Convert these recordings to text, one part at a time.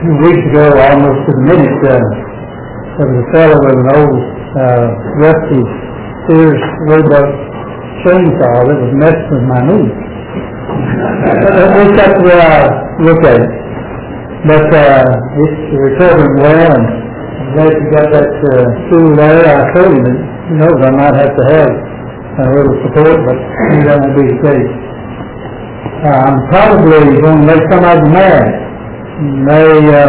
few weeks ago, almost to the minute, there was a fellow with an old rusty Sears Roebuck chainsaw that was messing with my knee. At least that's the way I look at it. But it's recovering well, and I'm glad you got that tool there. I told him that, I might have to have a little support, but that won't be the case. I'm probably going to make some of them mad. They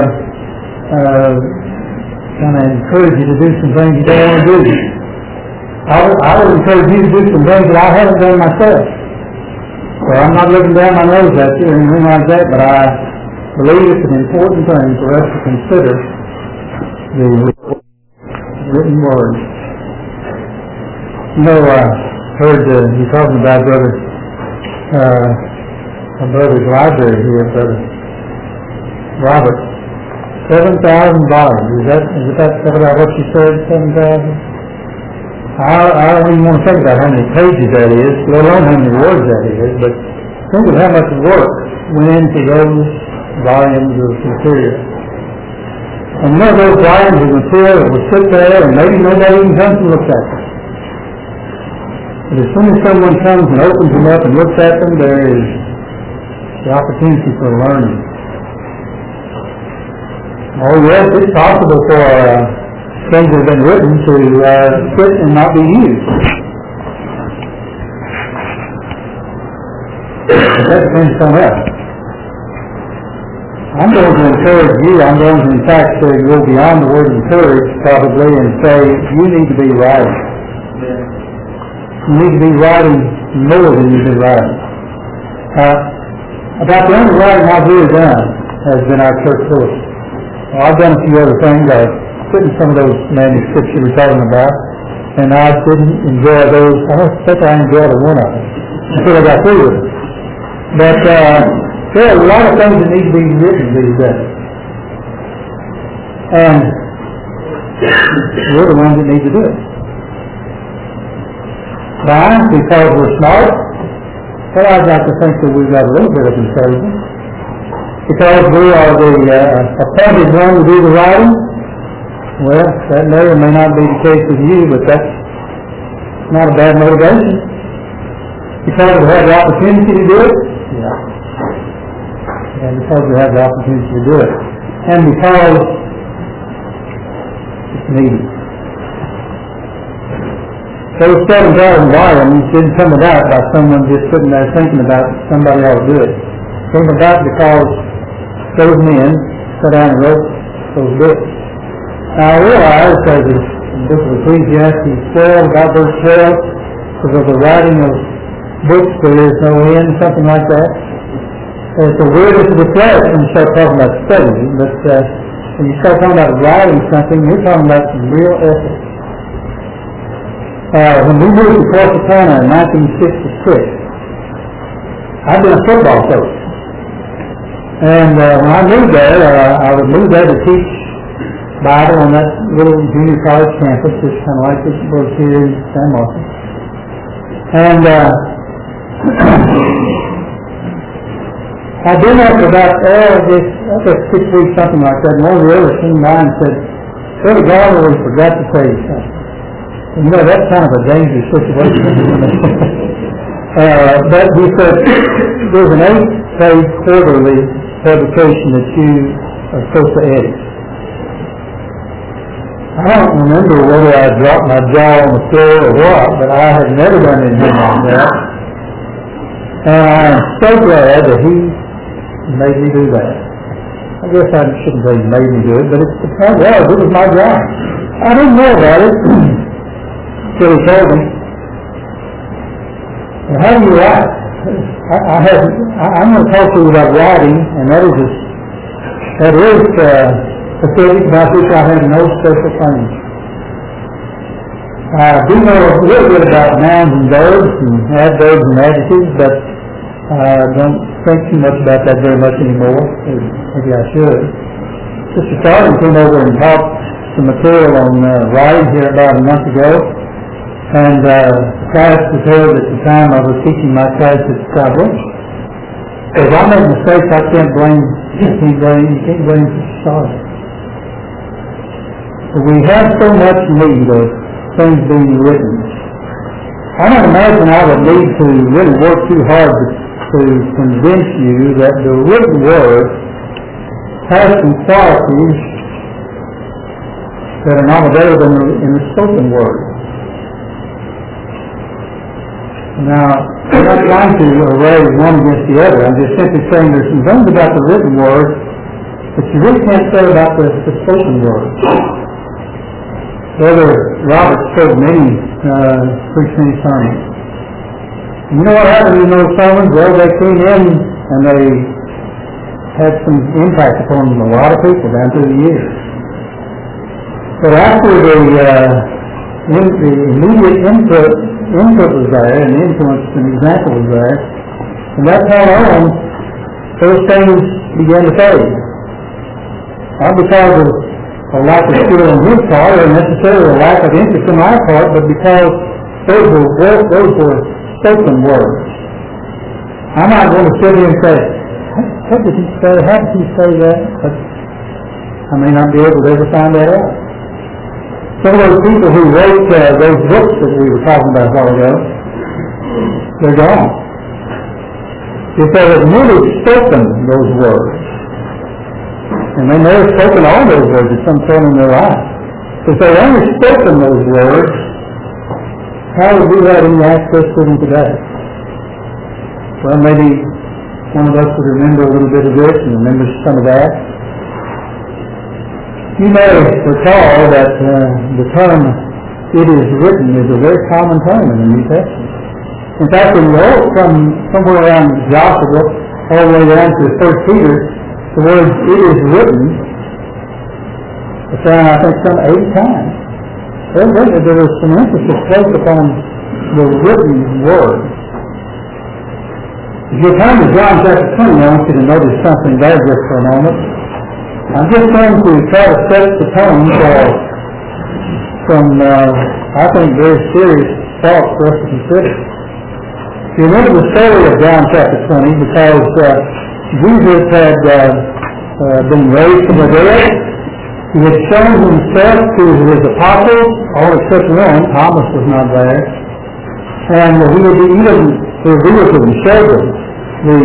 kind of encourage you to do some things you don't want to do. I would encourage you to do some things that I haven't done myself. So I'm not looking down my nose at you or anything like that, but I believe it's an important thing for us to consider the written word. I heard you talking about my brother's library here, Brother Robert. 7,000 volumes. Is that about what you said? 7,000? I don't even want to think about how many pages that is, let alone how many words that is, but think of how much work went into those volumes of material. And one of those volumes of material that will sit there and maybe nobody even comes and looks at them. But as soon as someone comes and opens them up and looks at them, there is the opportunity for learning. Oh yes, it's possible for things that have been written to sit and not be used. But that depends on us. I'm going to encourage you, I'm going to in fact go beyond the word encourage probably and say you need to be writing. You need to be writing more than you've been writing. About the only writing I've really done has been our church bulletin. I've done a few other things. I've written some of those manuscripts you were talking about, and I didn't enjoy those. I don't think I enjoyed one of them until I got through with it. But there are a lot of things that need to be written these days. And we're the ones that need to do it. Why? Because we're smart? Well, I'd like to think that we've got a little bit of intelligence. Because we are the appointed one to do the writing? Well, that may or may not be the case with you, but that's not a bad motivation. Because we have the opportunity to do it? Yeah. And because we have the opportunity to do it. And because it's needed. Those 7,000 volumes didn't come about by someone just sitting there thinking about somebody ought to do it. It came about because those men sat down and wrote those books. Now I realize that the book of Ecclesiastes 12, about verse 12, because of the writing of books there is no end, something like that. It's the weirdest of the flesh when you start talking about studying, but when you start talking about writing something, you're talking about some real effort. When we moved to Corsicana in 1966, I'd been a football coach. And when I moved there, I would move there to teach Bible on that little junior college campus, just kind of like it was here in San Marcos. And I'd been there for about 6 weeks, something like that. And one of the elders came by and said, Brother Garner, we forgot to tell you something. And, that's kind of a dangerous situation. But he said, there's an 8-page quarterly publication that you are supposed to edit. I don't remember whether I dropped my jaw on the floor or what, but I had never done anything like that. And I'm so glad that he made me do that. I guess I shouldn't say he made me do it, but it was my job. I didn't know about it until he told me. Well, how do you write? I'm going to talk to you about writing, and that is specific about which I have no special claims. I do know a little bit about nouns and verbs and adverbs and adjectives, but I don't think too much about that very much anymore. Maybe I should. Sister Sargent came over and taught some material on writing here about a month ago, and class was held at the time I was teaching my class at Scott If I make mistakes, I can't blame. You can't blame started. But we have so much need of things being written. I don't imagine I would need to really work too hard to convince you that the written word has some qualities that are not available in the spoken word. Now, I'm not trying to array one against the other. I'm just simply saying there's some things about the written word that you really can't say about the spoken word. Brother Robert spoke many preached many sermons. You know what happened in those sermons? Well, they came in and they had some impact upon a lot of people down through the years. But after the immediate input was there, and the influence and example was there, and that time on, those things began to fade. Not because of a lack of skill on his part, or necessarily a lack of interest on our part, but because those were spoken words. I'm not going to sit here and say, what did he say? How did he say that? But I may not be able to ever find that out. Some of those people who wrote those books that we were talking about a while ago, they're gone. If they had really spoken those words, and they may have spoken all those words at some point in their life, if they only spoken those words, how would we have any access to them today? Well, maybe one of us would remember a little bit of this and remember some of that. You may recall that the term "it is written" is a very common term in the New Testament. In fact, when you go from somewhere around Joshua all the way down to 1 Peter, the words "it is written" are found, I think, some 8 times. Evidently, there was some emphasis placed upon the written word. If you turn to John chapter 20, I want you to notice something there just for a moment. I'm just going to try to set the tone for some, I think, very serious thoughts for us to consider. You remember the story of John chapter 20 because Jesus had been raised from the dead. He had shown himself to his apostles, all except one. Thomas was not there. And he had even revealed to them, showed them the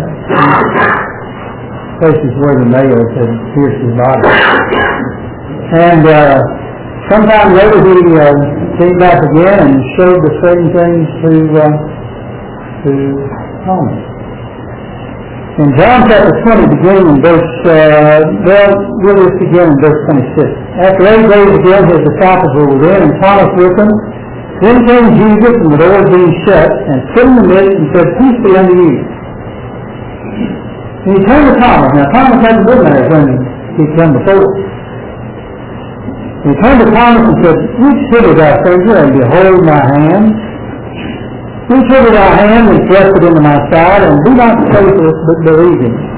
places where the nails had pierced his body. And sometime later he came back again and showed the same things to Thomas. In John chapter 20, beginning in verse, let's begin in verse 26. After 8 days again, his disciples were within, and Thomas with them. Then came Jesus, and the doors being shut, and stood in the midst, and said, "Peace be unto you." And he turned to Thomas. Now, Thomas hadn't been there when he came before. And he turned to Thomas and said, "Reach hither thy finger, and behold my hand. Reach hither thy hand, and thrust it into my side, and be not faithless, but believe in me."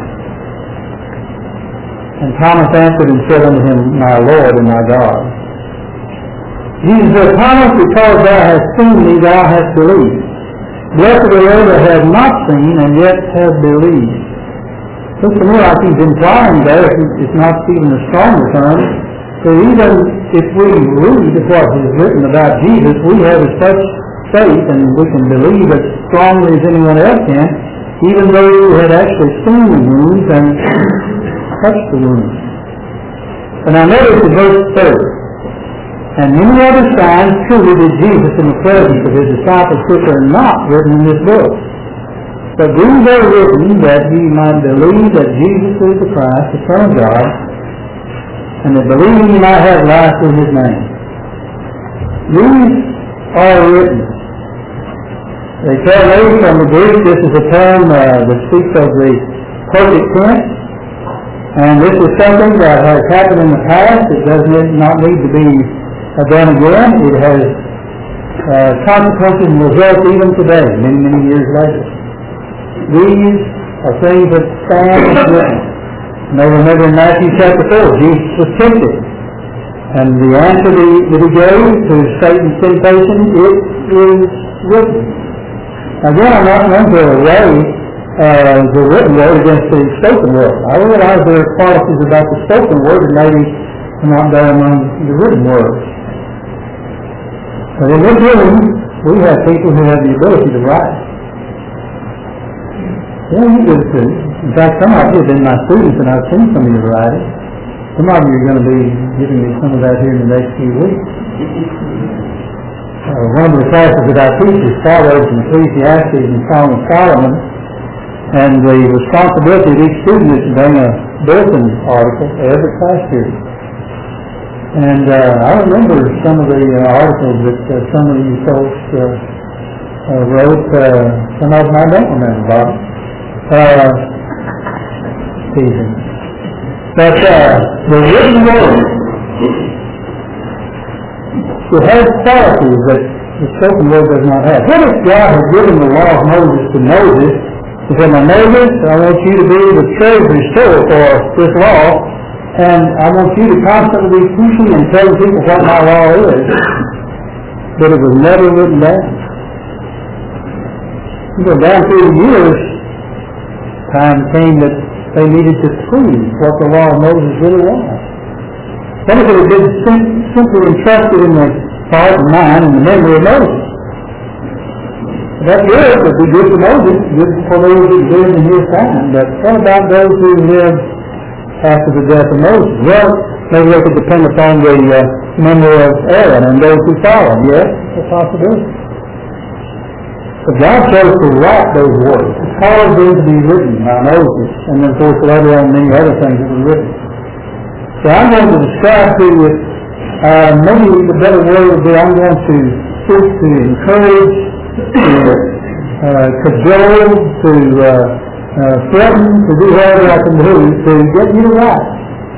And Thomas answered and said unto him, "My Lord and my God." Jesus said, "Thomas, because thou hast seen me, thou hast believed. Blessed are they that have not seen, and yet have believed." Looks to me like he's implying there, if not even a stronger term, that even if we read what is written about Jesus, we have as such faith, and we can believe as strongly as anyone else can, even though we had actually seen the wounds and touched the wounds. And now notice in verse 30. And many other signs truly did Jesus in the presence of his disciples, which are not written in this book. But these are written that ye might believe that Jesus is the Christ, the Son of God, and that believing ye might have life in his name. These are written. They tell me from the Greek, this is a term that speaks of the perfect tense, and this is something that has happened in the past. It does not need to be done again. It has consequences and results even today, many, many years later. These are things that stand as written. And they remember in Matthew chapter 4, Jesus was tempted. And the answer that he gave to Satan's temptation, it is written. Again, I'm not going to array the written word against the spoken word. I realize there are qualities about the spoken word that maybe are not there among the written words. But in this room, we have people who have the ability to write. Yeah, you do too. In fact, some of you have been my students and I've seen some of your writing. Some of you are going to be giving me some of that here in the next few weeks. One of the classes that I teach is Proverbs and Ecclesiastes and Song of Solomon. And the responsibility of each student is to bring a bulletin article every class period. And I remember some of the articles that some of you folks wrote. Some of them I don't remember, Bob. Teasing. But the written word, it has qualities that the spoken word does not have. What if God had given the law of Moses to Moses? He said, now Moses, I want you to be the treasury store for this law, and I want you to constantly be teaching and telling people what my law is. But it was never written down. You go down through the years, time came that they needed to prove what the law of Moses really was. What if it had been simply entrusted in the heart and mind and the memory of Moses? That's good. It would be good for Moses, good for those who lived in his time. But what about those who lived after the death of Moses? Well, maybe they could depend upon the memory of Aaron and those who followed. Yes, it's a possibility. But God chose to write those words. He caused them to be written by Moses, and then of course later on many other things that were written. So I'm going to describe to you, maybe the better word would be I'm going to seek to encourage, to cajole, to threaten, to do whatever I can do to get you to write.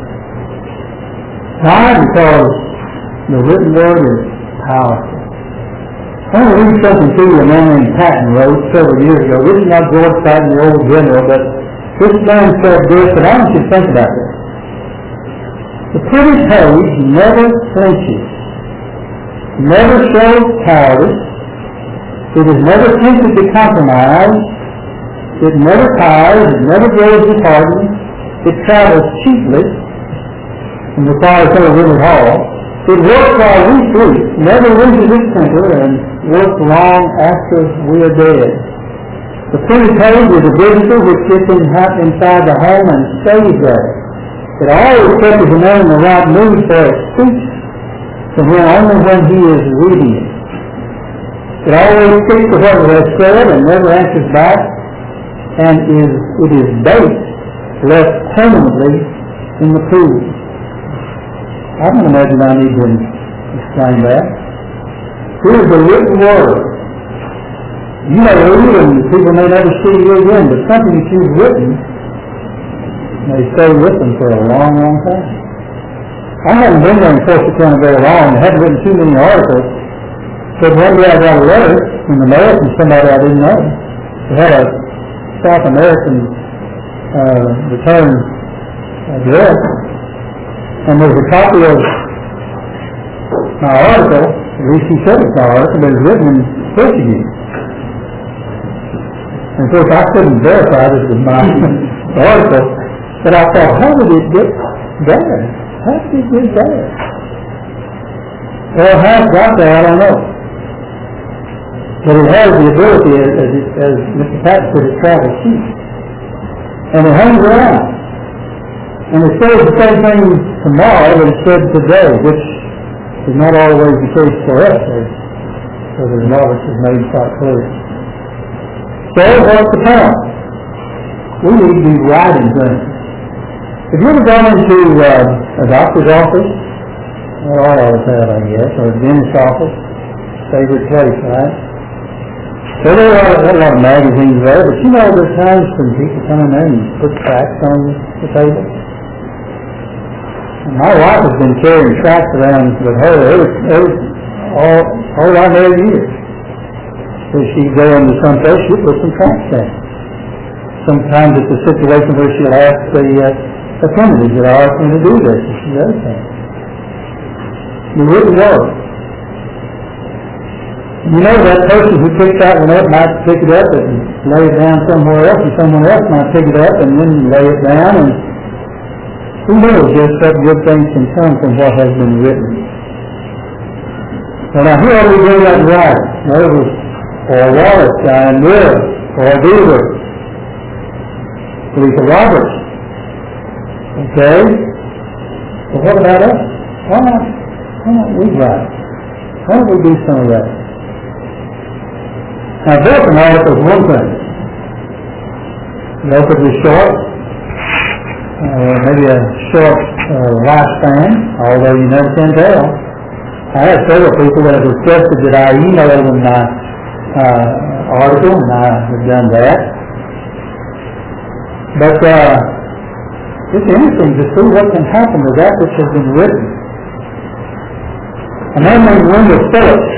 Why? Because the written word is powerful. I want to read something to you a man named Patton wrote several years ago. This is not George Patton, the old general, but this man said this, and I want you to think about this. The printed page never flinches, never shows cowardice, it is never tempted to compromise, it never tires, it never grows disheartened, it travels cheaply, and requires no really haul. It works while we sleep, never loses its temper, and works long after we are dead. The printed page is a visitor which gets inside the home and stays there. It always catches a man in the right mood for it speaks to him only when he is reading it. It always sticks to what it has said and never answers back, and it is baked, left permanently in the pool. I don't imagine I need to explain that. Here's the written word. You may read it and people may never see you again, but something that you've written may stay with them for a long, long time. I haven't been there in Corsicana very long. I haven't written too many articles. But one day I got a letter in the mail from somebody I didn't know. They had a South American return address. And there's a copy of my article, at least he said it's my article, but it's written in Portuguese. And of course I couldn't verify this was my article, but I thought, how did it get there? How did it get there? Well, how it got there, I don't know. But it has the ability, as Mr. Patton said, it travels cheap. And it hangs around. And it says the same thing tomorrow that it said today, which is not always the case for us, as Brother Roberts has made quite clear. So what's the point? We need to be writing things. Have you ever gone into a doctor's office? Well, all of us have, I guess, or a dentist's office. Favorite place, right? So there are a lot of magazines there, but you know there's times when people come in there and put tracts on the table. And my wife has been carrying tracts around with her all out there years. So she'd go into some place, she'd put some tracts in. Sometimes it's a situation where she'll ask the attendant, "Is it all right for me to do this?" And she does that. The written word. You know, that person who picks that one up might pick it up and lay it down somewhere else, and someone else might pick it up and then lay it down, and who knows just what good things can come from what has been written. Well, now, who are we doing that right? Moses, or Wallace, and Will, or Beaver, Lisa Roberts. Okay? But what about us? Why not we write? Why don't we do some of that? Now, book an article is one thing. Relatively short, maybe a short lifespan, although you never can tell. I have several people that have requested that I email them my article, and I have done that. But it's interesting to see what can happen to that which has been written. A man named Wendell Phillips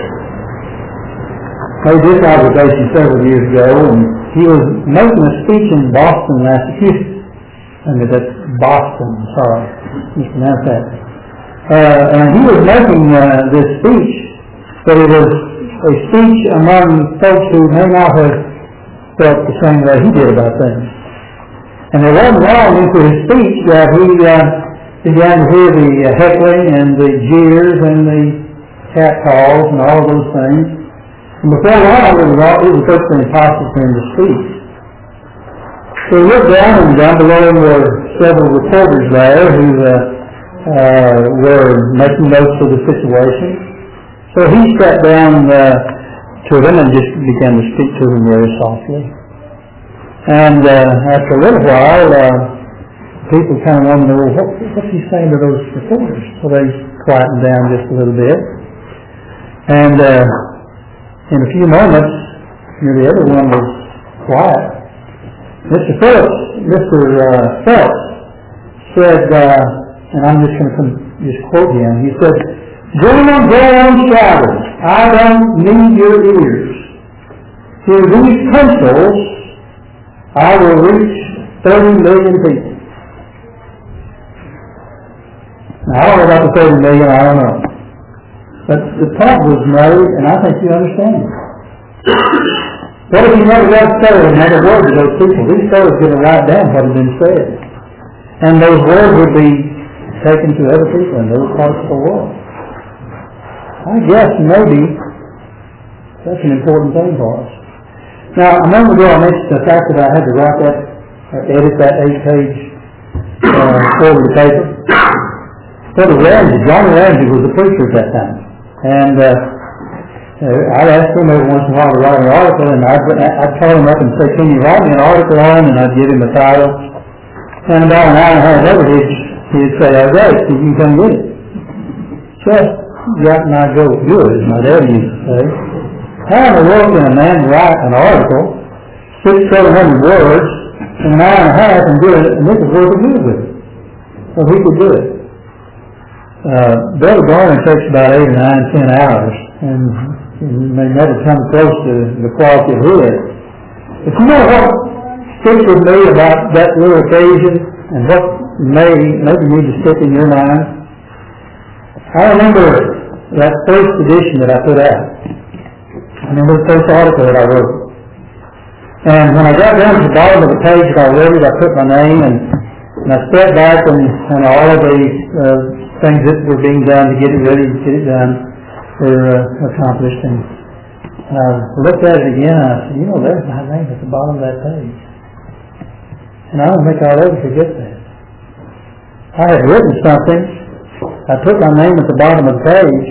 made this observation several years ago, and he was making a speech in Boston, Massachusetts. That's Boston, sorry, mispronounced that. And he was making this speech, but it was a speech among folks who may not have felt the same way he did about things. And it wasn't long into his speech that he began to hear the heckling and the jeers and the catcalls and all those things. And before long, it was virtually impossible for him to speak. So he looked down, and down below him were several reporters there who were making notes of the situation. So he sat down to them and just began to speak to them very softly. And after a little while, people kind of wanted to know, what's he saying to those reporters? So they quietened down just a little bit. And in a few moments, nearly everyone was quiet. Mr. Phelps said, and I'm just going to just quote him, he said, "Gentlemen, go on shouting. I don't need your ears. Through these pencils, I will reach 30 million people." Now, I don't know about the 30 million, I don't know. But the point was made, and I think you understand it. What if he never got started and had a word to those people? These fellows are going to write down what had been said. And those words would be taken to other people in those parts of the world. I guess maybe that's an important thing for us. Now, a moment ago I mentioned the fact that I had to write that, or edit that 8-page quarterly paper. Johnny Ramsey was the preacher at that time. And I'd ask him every once in a while to write an article, and I'd call him up and say, "Can you write me an article on?" And I'd give him a title. And about an hour and a half later, he'd say, "All right, so you can come get it." Just got my goat good, as my dad used to say. How in the world can a man write an article, 600-700 words, in an hour and a half and do it, and this is worth a good with it? So he could do it. Brother Garner takes about 8 or 9, 10 hours, and may never come close to the quality of his. But you know what sticks with me about that little occasion, and what maybe need to stick in your mind? I remember that first edition that I put out. I remember the first article that I wrote. And when I got down to the bottom of the page that I wrote it, I put my name, and I stepped back and all of the things that were being done to get it ready to get it done were accomplished. And I looked at it again, and I said, you know, there's my name at the bottom of that page. And I don't think I'll ever forget that. I had written something, I put my name at the bottom of the page,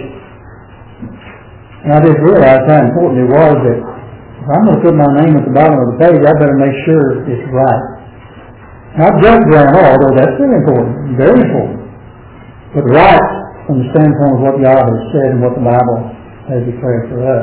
and I just realized how important it was that if I'm going to put my name at the bottom of the page, I better make sure it's right. Not just grand, although that's very important, very important, but right from the standpoint of what God has said and what the Bible has declared for us.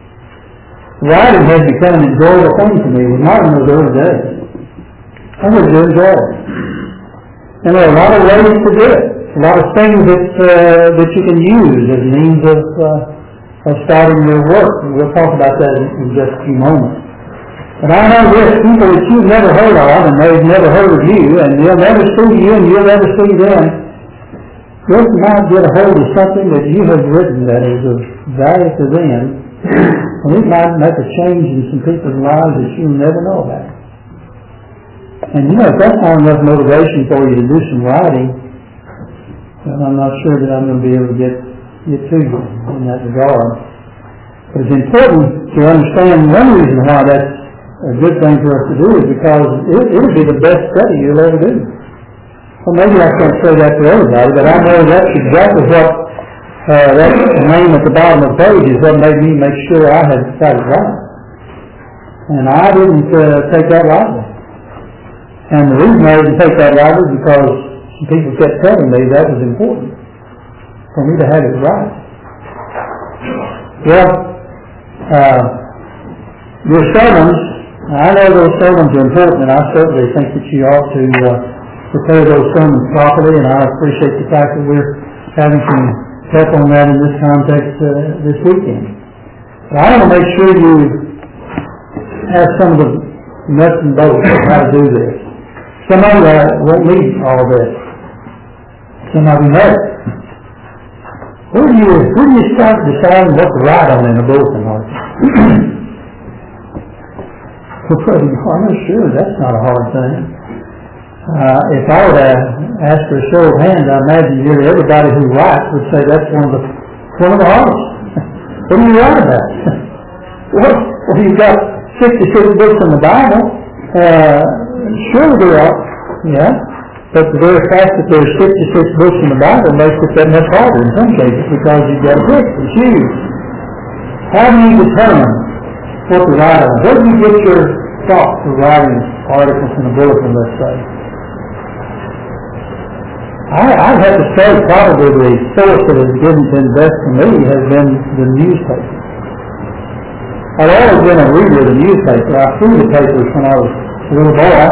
Writing has become an enjoyable thing for me. It was not in those early days. I was to enjoy it. And there are a lot of ways to do it. A lot of things that you can use as means of starting your work. And we'll talk about that in just a few moments. But I know there's people that you've never heard of, and they've never heard of you, and they'll never see you, and you'll never see them. Just might get a hold of something that you have written that is of value to them, And it might make a change in some people's lives that you'll never know about. And if that's not enough motivation for you to do some writing, then I'm not sure that I'm going to be able to get to you in that regard. But it's important to understand one reason why that's a good thing for us to do is because it'll be the best study you'll ever do. Well, maybe I can't say that to everybody, but I know that's exactly what that name at the bottom of the page is what made me make sure I had got it right. And I didn't take that lightly. And the reason I didn't take that lightly is because some people kept telling me that was important for me to have it right. Well, your sermons, I know those sermons are important, and I certainly think that you ought to prepare those sermons properly, and I appreciate the fact that we're having some help on that in this context this weekend. But I want to make sure you have some of the nuts and bolts of how to do this. Some of you won't need all of this. Some of you know it. Where do you start deciding what to write on in a bulletin article? I'm not sure. That's not a hard thing. If I were to ask for a show of hands, I imagine nearly everybody who writes would say that's one of the hardest. What do you write about? Well, you've got 66 books in the Bible. Sure there are, yeah. But the very fact that there's 66 books in the Bible makes it that much harder in some cases because you've got a book to choose. How do you determine what to write on? Where do you get your thoughts for writing articles in a bulletin, let's say? I'd have to say probably the source that has been best for me has been the newspaper. I've always been a reader of the newspaper. I threw the papers when I was a little boy,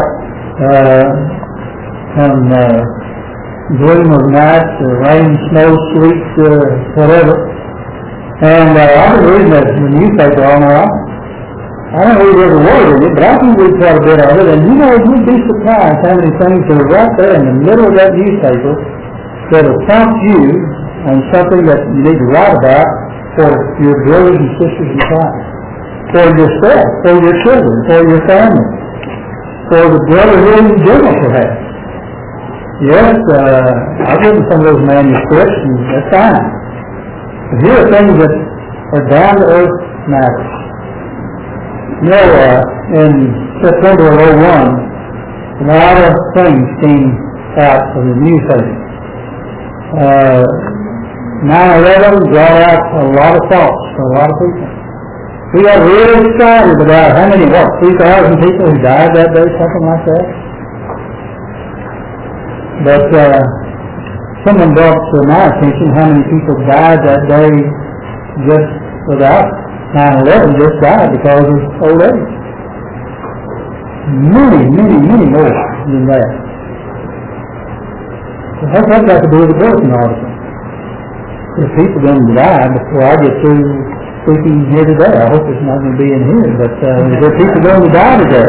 and gloom of nights, rain, snow, sleet, whatever. And I've been reading the newspaper all my life. I don't read every word in it, but I can read quite a bit of it. And you'd be surprised how many things that are right there in the middle of that newspaper that will prompt you on something that you need to write about for your brothers and sisters in Christ, for yourself, for your children, for your family, for the brotherhood in general, perhaps. Yes, I've written some of those manuscripts, and that's fine. But here are things that are down-to-earth matters. In September of 2001, a lot of things came out of the newspaper. 9/11 brought out a lot of thoughts for a lot of people. We got really excited about how many, 3,000 people who died that day, something like that. But someone brought to my attention how many people died that day just without 9/11, just died because of old age. Many more than that. So what's that got to do with the bulletin article? If people going to die before I get through speaking here today, I hope it's not going to be in here, but is there people going to die today?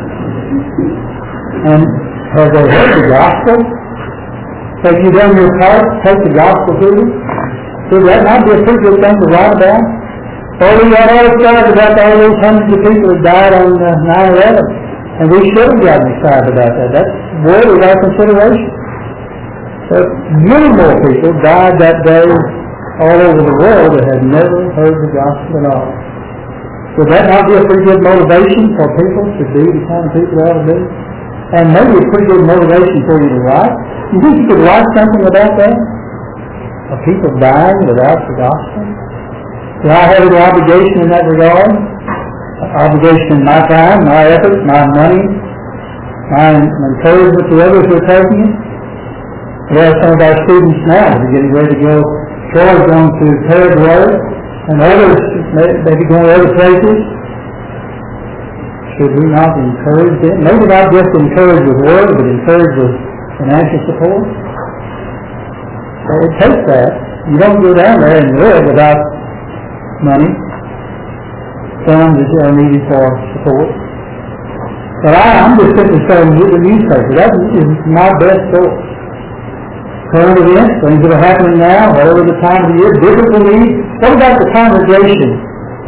And have they heard the gospel? Have you done your part to take the gospel to them? Would that not be a pretty good thing to write about? Oh, we got all excited about all those hundreds of people that died on 9/11. And we should have gotten excited about that. That's worthy of our consideration. But many more people died that day all over the world that had never heard the gospel at all. Would that not be a pretty good motivation for people to be the kind of people they ought to be? And maybe a pretty good motivation for you to write? You think you could write something about that? Of people dying without the gospel? Do I have any obligation in that regard? Obligation in my time, my effort, my money, my encouragement to others who are taking it? We have some of our students now that are getting ready to go. Troy's going to Paraguay, and others may be going to other places. Should we not encourage them? Maybe not just encourage with words, but encourage with financial support. So it takes that. You don't go down there and live without money, funds that are needed for support. But I'm just simply saying, get the newspaper. That is my best source. Current events, things that are happening now, whatever the time of the year, biblical needs. What about the congregation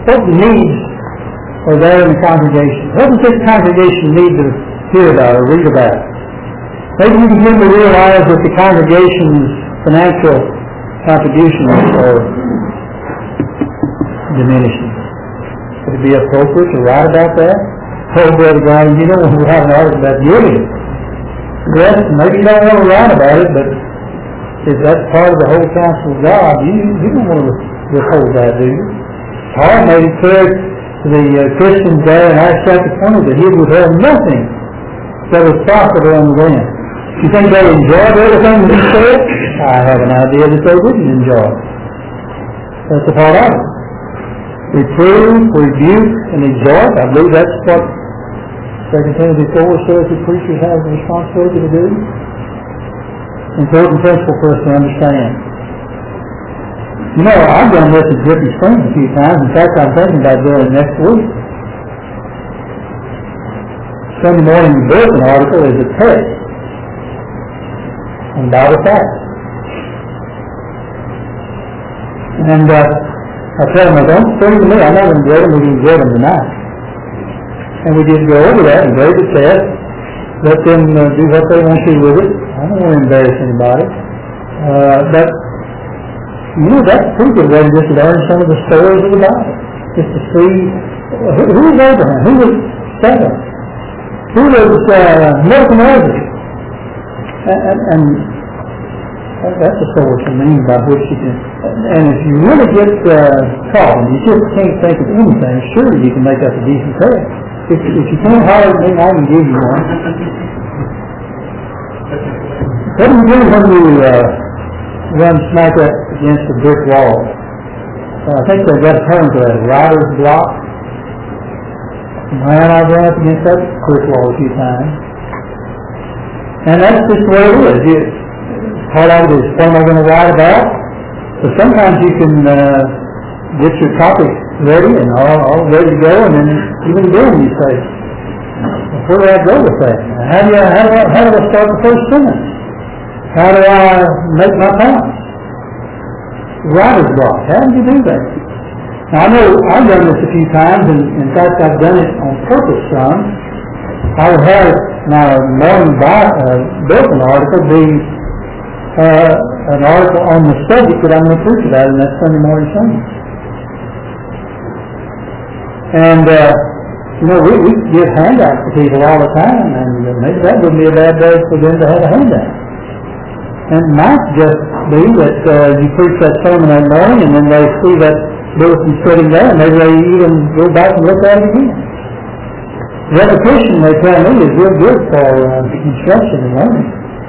what needs are there in the congregation? What does this congregation need to hear about or read about? Maybe you begin to realize that the congregation's financial contributions are diminishing. Would it be appropriate to write about that? Oh, Brother Brian, you know when we have an article about giving. Yes, maybe you don't want to write about it, but if that's part of the whole counsel of God, you don't want to withhold that, do you? Paul made it clear to the Christians there in Acts chapter 20 that he would have nothing that was profitable unto them. You think they enjoyed everything that he said? I have an idea that they didn't enjoy it. That's a part of it. Reprove, rebuke, and exhort. I believe that's what 2 Timothy 4 says that preachers have the responsibility to do. Important principle for us to understand. You know, I've done this at Griffin Springs a few times. In fact, I'm thinking about doing it next week. Sunday morning bulletin article is a text on Bible facts. And I tell them, don't bring them to me. I'm not going to grade them. We can grade them tonight. And we just go over that and grade the test. Let them do what they want to with it. I don't want to embarrass anybody. But, you know, that's a pretty good way just to learn some of the stories of the Bible. Just to see who was Abraham, who was Sarah, who was Nebuchadnezzar. And that's a source of meaning by which you can. And if you really get caught and you just can't think of anything, surely you can make up a decent test. If you can't holler at me, I can give you one. What do you do when you run smack up against a brick wall? I think they've got a term for that, writer's block. Man, I've run up against that brick wall a few times. And that's just the way it is. Part of it is what am I going to write about? So sometimes you can get your topic ready and all ready to go, and then even then you say, where do I go with that? How do I start the first sentence? How do I make my point? Writer's block. How do you do that? Now I know I've done this a few times, and in fact I've done it on purpose some. I would have my morning bulletin article be an article on the subject that I'm going to preach about in that Sunday morning sermon. And, you know, we give handouts to people all the time, and maybe that wouldn't be a bad day for them to have a handout. And it might just be that you preach that sermon that morning, and then they see that bulletin sitting there, and maybe they even go back and look at it again. Repetition, they tell me, is real good for instruction and learning.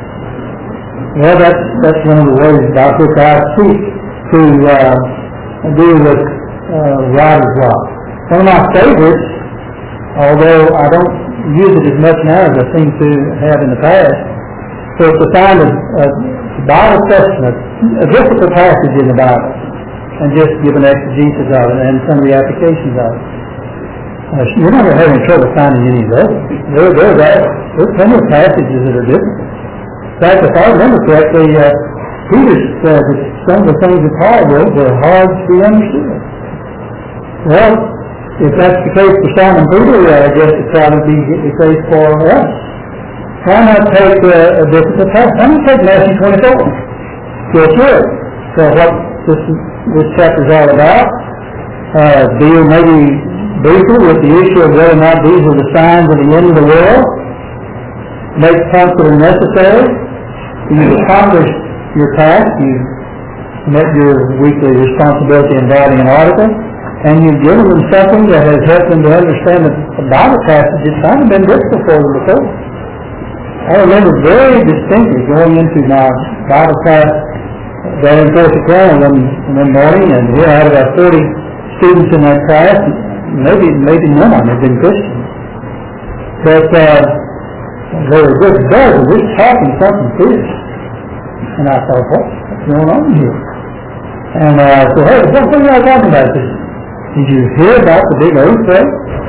Well, that's one of the ways about which I seek to deal with writer's block. One of my favorites, although I don't use it as much now as I seem to have in the past, is to find a Bible testament, a difficult passage in the Bible, and just give an exegesis of it and some of the applications of it. You're not going to have any trouble finding any of those. There's plenty of passages that are difficult. In fact, if I remember correctly, Peter said that some of the things that Paul wrote were hard to be understood. Well, if that's the case for Simon Peter, I guess it's probably be the case for us. Why not take a difficult passage? I'm going to take Matthew 24. Feel sure. So what this chapter is all about, deal maybe briefly with the issue of whether or not these are the signs of the end of the world, make points that are necessary. You've accomplished your task, you've met your weekly responsibility in writing an article, and you've given them something that has helped them to understand that the Bible passage has kind of been difficult for them before. I remember very distinctly going into my Bible class there in Fort Carolina one morning, and we had about 40 students in that class. Maybe none of them had been Christians. But they were good brothers, just talking something fierce. And I thought, what's going on here? And I said, hey, what are you all talking about this? Did you hear about the big earthquake?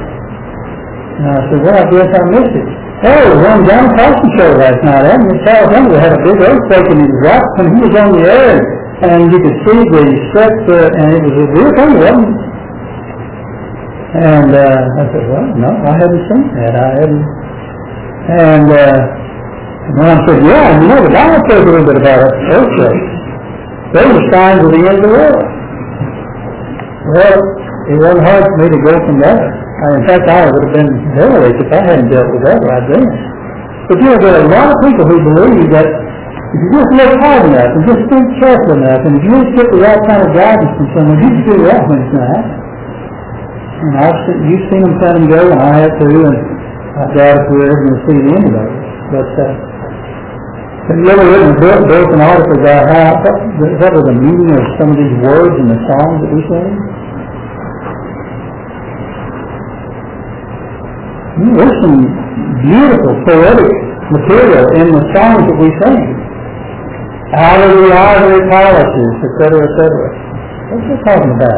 And I said, well, I guess I missed it. Oh, it was on John Carson show last night. And in California, they had a big earthquake, and it was right when he was on the air, and you could see the steps, and it was a real thing, wasn't it? And I said, well, no, I hadn't seen that. I hadn't. And Mom said, yeah, you know, the Bible says a little bit about earthquakes. Those are signs of the end of the world. Well, it wasn't hard for me to go from there. In fact, I would have been derelict if I hadn't dealt with that right then. But you know, there are a lot of people who believe that if you just look hard enough and just think careful enough, and if you just get the right kind of guidance from someone, you can figure out when it's going to happen. And you've seen them come and go, and I have too, and I doubt if we're ever going to see the end of it. But have you ever written a book, an article about what was the meaning of some of these words in the songs that we sing? There's some beautiful poetic material in the songs that we sing. Out of the ivory palaces, etc., etc. What's it talking about?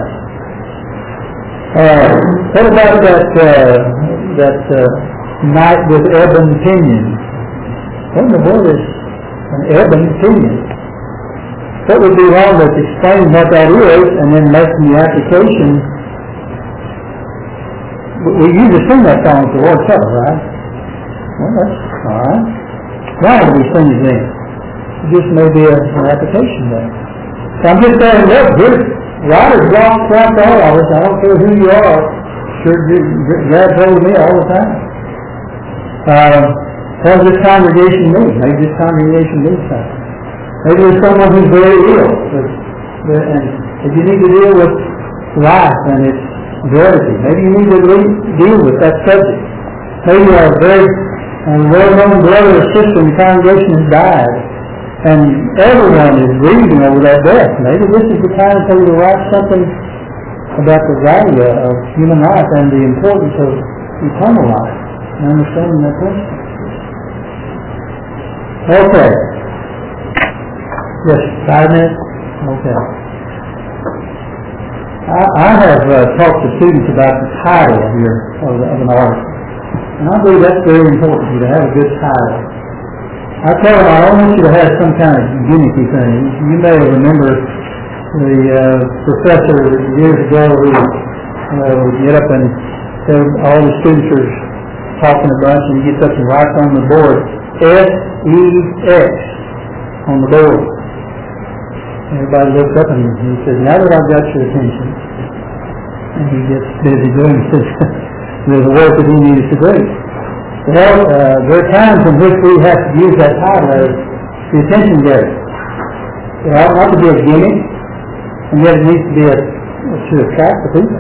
What about that night with ebon pinions? What in the world is an ebon pinion? What would be wrong with explaining what that is and then making the application? We usually sing that song at the Lord's Supper, right? Well, that's all right. Why do we sing it then? It just may be an application there. So I'm just saying, look, good writers walk throughout all of us. I don't care who you are. Sure, grabs hold of me all the time. What does this congregation need? Maybe this congregation needs something. Maybe there's someone who's very ill, and if you need to deal with life and its brevity, maybe you need to deal with that subject. Maybe a very well-known brother or sister in the congregation has died, and everyone is grieving over that death. Maybe this is the time for you to write something about the value of human life and the importance of eternal life and understanding that principle. Okay. Yes, 5 minutes? Okay. I have talked to students about the title of an article. And I believe that's very important for you to have a good title. I tell them I don't want you to have some kind of gimmicky thing. You may remember the professor years ago who would get up and all the students are talking a bunch, and he gets up and writes on the board S-E-X on the board. Everybody looks up and he says, now that I've got your attention, and he gets busy doing the work that he needs to do. Well, there are times in which we have to use that title as the attention getter. It ought not to be a gimmick, and yet it needs to be to attract the people.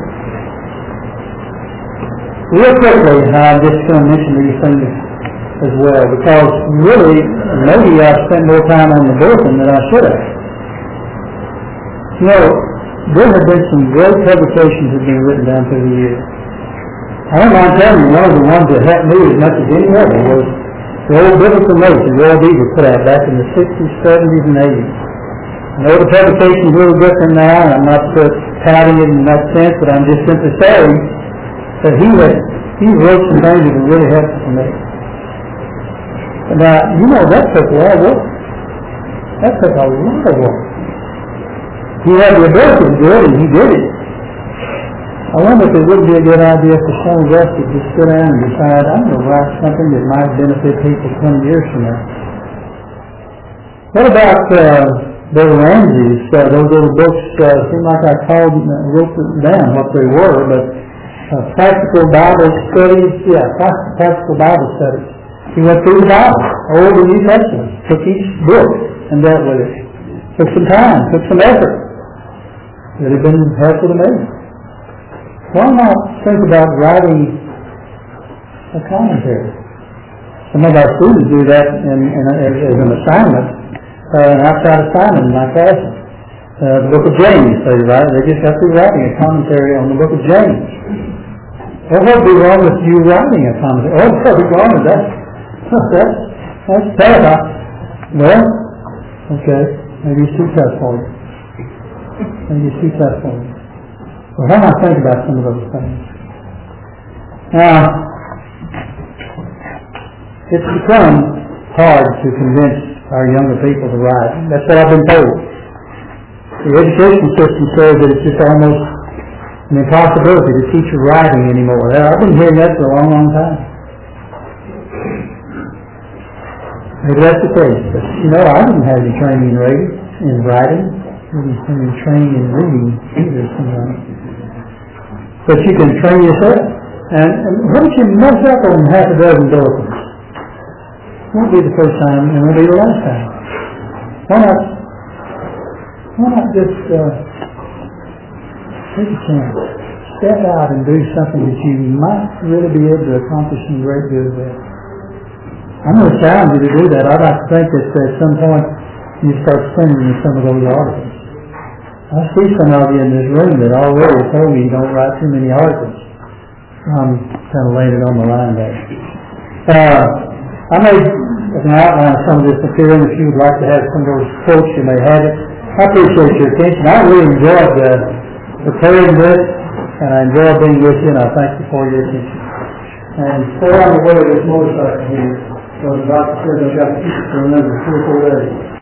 Real quickly, I'm just going to mention these things as well, because really, maybe I've spent more time on the bulletin than I should have. You know, there have been some great publications that have been written down through the years. I don't mind telling you, one of the ones that helped me as much as any other was the old biblical notes that Roy Beaver put out back in the 60s, 70s, and 80s. I know the publication's a little different now, and I'm not touting it in that sense, but I'm just simply saying that he wrote some things that were really helpful for me. Now, you know, that took a lot of work. That took a lot of work. He had the ability to do it, and he did it. I wonder if it wouldn't be a good idea for some of us to just sit down and decide, I'm going to write something that might benefit people 20 years from now. What about Bill Ramsey's, those little books? Seemed like I wrote them down what they were, but Practical Bible Studies, Practical Bible Studies. He went through the Bible, Old and New Testament, took each book and dealt with it. Took some time, took some effort. It would have been helpful to me. Why not think about writing a commentary? Some of our students do that as an assignment, an outside assignment in my classes. The book of James, they just have to be writing a commentary on the book of James. Well, what would be wrong with you writing a commentary? Oh, what's wrong with that? That's bad. Well, okay, maybe it's too tough for you. Well, why not think about some of those things? Now, it's become hard to convince our younger people to write. That's what I've been told. The education system says that it's just almost an impossibility to teach her writing anymore. I've been hearing that for a long, long time. Maybe that's the case. But, I didn't have any training in writing. I didn't have any training in reading either. But you can train yourself. And what if you mess up on half a dozen dolphins? It won't be the first time, and it won't be the last time. Why not just take a chance, step out and do something that you might really be able to accomplish some great good with? I'm going to challenge you to do that. I'd like to think that at some point you start sending me some of those articles. I see some of you in this room that already told me you don't write too many articles. I'm kind of laying it on the line there. I made an outline of some of this material. If you would like to have some of those quotes, you may have it. I appreciate your attention. I really enjoyed preparing this, and I enjoyed being with you, and I thank you for your attention. And stay on the way of this motorcycle here. So the doctor said I've got to keep it for another 3 or 4 days.